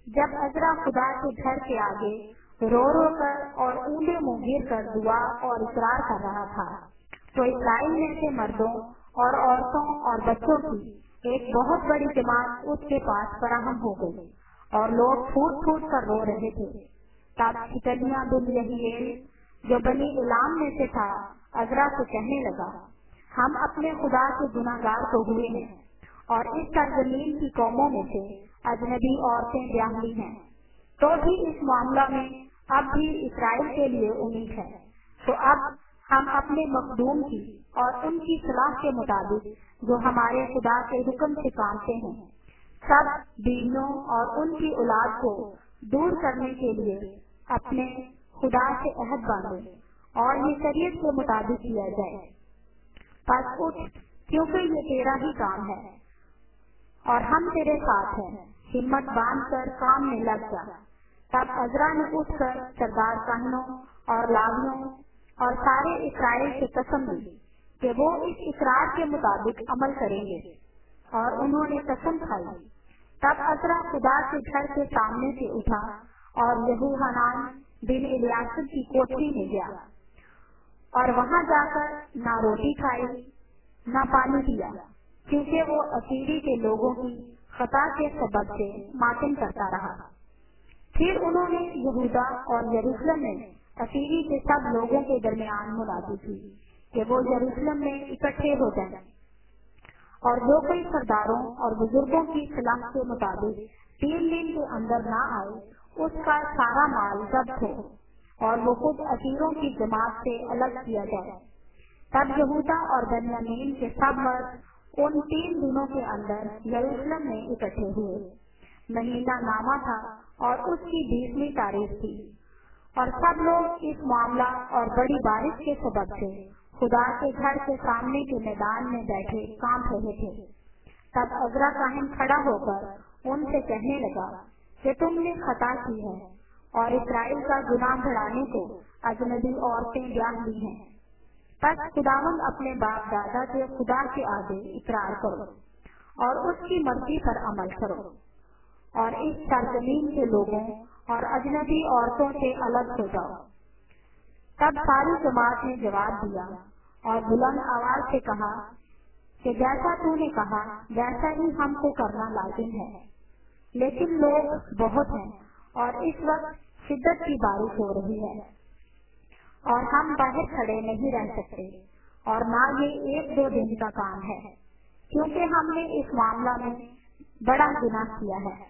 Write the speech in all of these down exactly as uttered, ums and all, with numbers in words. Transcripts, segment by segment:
جب عذرا خدا کے گھر کے آگے رو رو کر اور اونڈے منہ گر کر دعا اور اقرار کر رہا تھا تو اسرائیل میں سے مردوں اور عورتوں اور بچوں کی ایک بہت بڑی جماعت اس کے پاس فراہم ہو گئی اور لوگ پھوٹ پھوٹ کر رو رہے تھے۔ تب شکنیہ بن یحییل جو بنی علام میں سے تھا عذرا سے کہنے لگا، ہم اپنے خدا کے گناہ گار تو ہوئے ہیں اور اس سرزمین کی قوموں میں سے اجنبی عورتیں بیاہ لی ہیں، تو بھی اس معاملہ میں اب بھی اسرائیل کے لیے امید ہے۔ تو اب ہم اپنے مخدوم کی اور ان کی صلاح کے مطابق جو ہمارے خدا کے حکم سے کامتے ہیں سب بیویوں اور ان کی اولاد کو دور کرنے کے لیے اپنے خدا سے عہد باندھے اور یہ شریعت کے مطابق کیا جائے۔ پس اٹھ، کیونکہ یہ تیرا ہی کام ہے اور ہم تیرے ساتھ ہیں، ہمت باندھ کر کام میں لگ جا۔ تب عذرا نے اٹھ کر سردار کاہنوں اور لاویوں اور سارے اسرائیل سے قسم لی کہ وہ اس اقرار کے مطابق عمل کریں گے، اور انہوں نے قسم کھائی۔ تب عذرا خدا کے گھر کے سامنے سے اٹھا اور یہوحنان بن الیاصب کی کوٹری میں گیا اور وہاں جا کر نہ روٹی کھائی نہ پانی پیا، کیونکہ وہ اسیری کے لوگوں کی خطا کے سبب سے ماتم کرتا رہا۔ پھر انہوں نے یہودا اور یروشلم میں اسیری کے سب لوگوں کے درمیان منادی کی کہ وہ یروشلم میں اکٹھے ہو جائیں، اور جو کوئی سرداروں اور بزرگوں کی صلاح کے مطابق تین دن کے اندر نہ آئے اس کا سارا مال ضبط ہو اور وہ خود اسیروں کی جماعت سے الگ کیا جائے۔ تب یہودا اور بنیامین کے سب مرد ان تین دنوں کے اندر یروشلم میں اکٹھے ہوئے۔ مہینہ نامہ تھا اور اس کی بیسویں تاریخ تھی، اور سب لوگ اس معاملہ اور بڑی بارش کے سبب سے خدا کے گھر کے سامنے کے میدان میں بیٹھے کانپ رہے تھے۔ تب عذرا کاہن کھڑا ہو کر ان سے کہنے لگا کہ تم نے خطا کی ہے اور اسرائیل کا گناہ بڑھانے کو اجنبی عورتیں بیاہ لی ہیں۔ پس خداوند اپنے باپ دادا کے خدا کے آگے اقرار کرو اور اس کی مرضی پر عمل کرو اور اس سرزمین کے لوگوں اور اجنبی عورتوں سے الگ ہو جاؤ۔ تب ساری جماعت نے جواب دیا اور بلند آواز سے کہا کہ جیسا تو نے کہا ویسا ہی ہم کو کرنا لازم ہے، لیکن لوگ بہت ہیں اور اس وقت شدت کی بارش ہو رہی ہے اور ہم باہر کھڑے نہیں رہ سکتے، اور نہ یہ ایک دو دن کا کام ہے، کیونکہ ہم نے اس معاملہ میں بڑا گناہ کیا ہے۔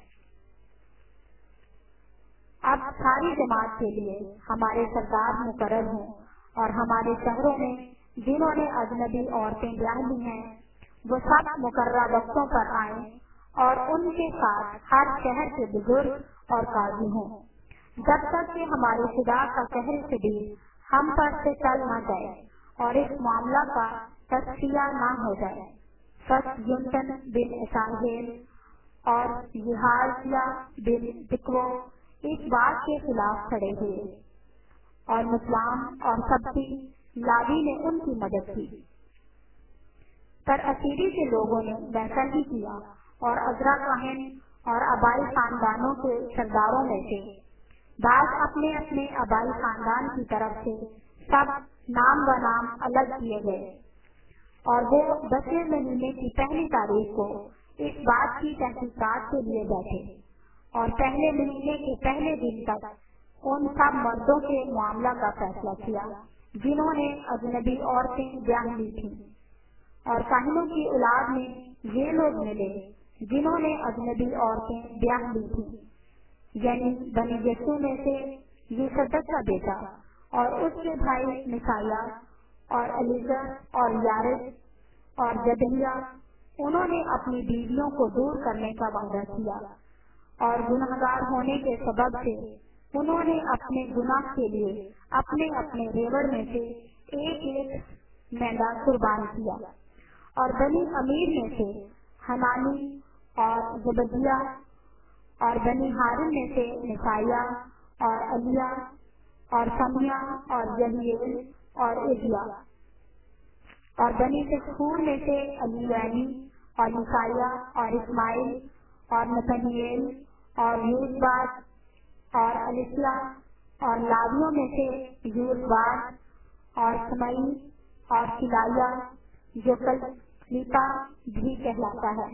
اب ساری جماعت کے لیے ہمارے سردار مقرر ہوں، اور ہمارے شہروں میں جنہوں نے اجنبی عورتیں بیاہ لی ہیں وہ سب مقررہ وقتوں پر آئیں، اور ان کے ساتھ ہر شہر کے بزرگ اور قاضی ہوں، جب تک کہ ہمارے خدا کا قہر شدید ہم پر سے چل نہ جائے اور اس معاملہ کا تصفیہ نہ ہو جائے۔ پس یونتن بن اساہیل اور یحازیہ بن تکوہ اس بات کے خلاف کھڑے ہوئے، اور مسلام اور سبتی لاوی نے ان کی مدد کی۔ پر اسیری کے لوگوں نے ویسا ہی کیا، اور عذرا کاہن اور آبائی خاندانوں کے سرداروں میں سے بعض اپنے اپنے آبائی خاندان کی طرف سے سب نام و نام الگ کیے گئے، اور وہ دسویں مہینے کی پہلی تاریخ کو اس بات کی تحقیقات کے لیے بیٹھے، اور پہلے مہینے کے پہلے دن تک ان سب مردوں کے معاملہ کا فیصلہ کیا جنہوں نے اجنبی عورتیں بیاہ لی تھیں، اور کاہنوں کی اولاد میں یہ لوگ ملے جنہوں نے اجنبی عورتیں بیاہ لی تھیں، یعنی بنی یسوع میں سے یوسدق کا بیٹا اور اس کے بھائی مسائیہ اور علیزر اور یارد اور جدلیہ۔ انہوں نے اپنی بیویوں کو دور کرنے کا وعدہ کیا، اور گناہگار ہونے کے سبب سے انہوں نے اپنے گناہ کے لیے اپنے اپنے ریوڑ میں سے ایک ایک مینڈا قربان کیا، اور بنی امیر میں سے حنانی اور زبدیہ، اور بنی ہارون میں سے مسائیہ اور علیہ اور سمیہ اور یحییل اور عزیہ، اور بنی سکھور میں سے علیانی اور مسائیہ اور اسماعیل اور نتنیل اور یوزباد اور الیسیا اور لاویوں میں سے یوزباد اور سمئی اور کلائیا جو کلیپا بھی کہلاتا ہے،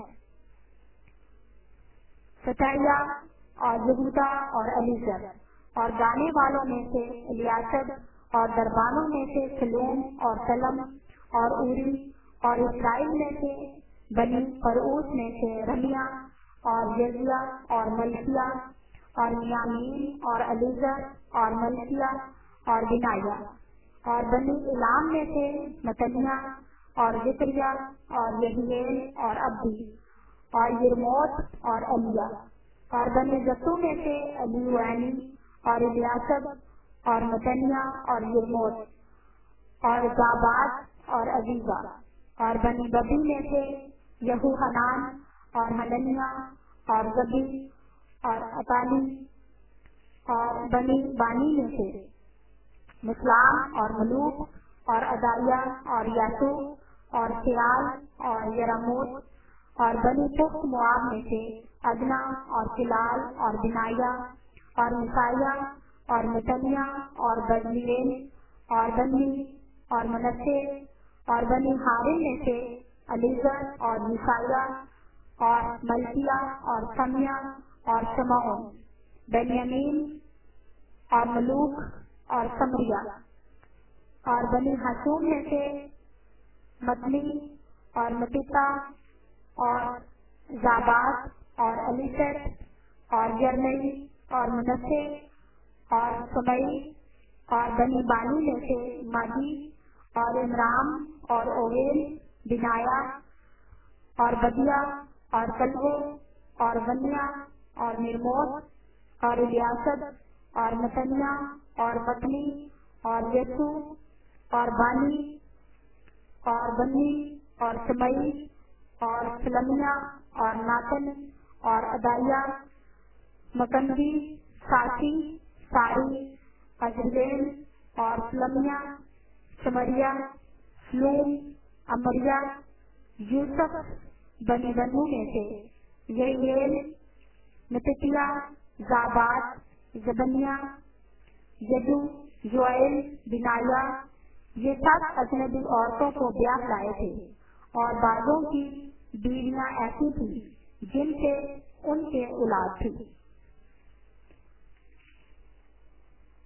فتحیا اور یہودا اور الیزر اور گانے والوں میں سے الیاسب اور دربانوں میں سے سلوم اور سلم اور اوری اور اسرائیل میں سے بنی پرعوس میں سے رمیا اور یزیا اور ملکیا اور میامین اور الیزر اور ملکیا اور بنایا اور بنی الام میں سے متنیا اور ذکریا اور یہیل اور ابدی اور یرموت اور الیا اور بنی زتو میں سے الیوانی اور الیاسب اور متنیا اور یرموت اور زاباد اور عزیزا اور بنی ببی میں سے یہو حنان اور حننیا اور زبی اور اطالی اور بنی بانی میں سے مسلام اور ملوک اور ادائیا اور یاسو اور سیال اور یرموت اور بنی پخت مواب میں سے ادنا اور کلال اور بنایا اور مسائیا اور متنیا اور بزلیل اور بنی اور منسے اور بنی ہارن میں سے علیزر اور مسائیا اور ملکیا اور سمیا اور شمعون بنیامین اور ملوک اور سمریا اور بنی حسوم میں سے متنی اور متتا اور زاباد اور الیسر اور یرمئی اور منسے اور سمئی اور بنی بانی میں سے مادی اور امرام اور اویل بنایا اور بدیا اور کلبو اور بنیا اور نرموت اور الیاسب اور متنیا اور متنی اور یسو اور بانی اور بنی اور سمئی اور سلمیا اور ناتن اور ادائیا مکندی ساسی ساری ازریل اور سلمیا سمریا سلوم امریا یوسف بنی بنو میں سے یہیل متتیا زاباد زبنیا یدو یوئیل بنایا یہ سب اجنبی عورتوں کو بیاہ لائے تھے اور بعضوں کی بیویاں ایسی تھیں جن سے ان کے اولاد تھی۔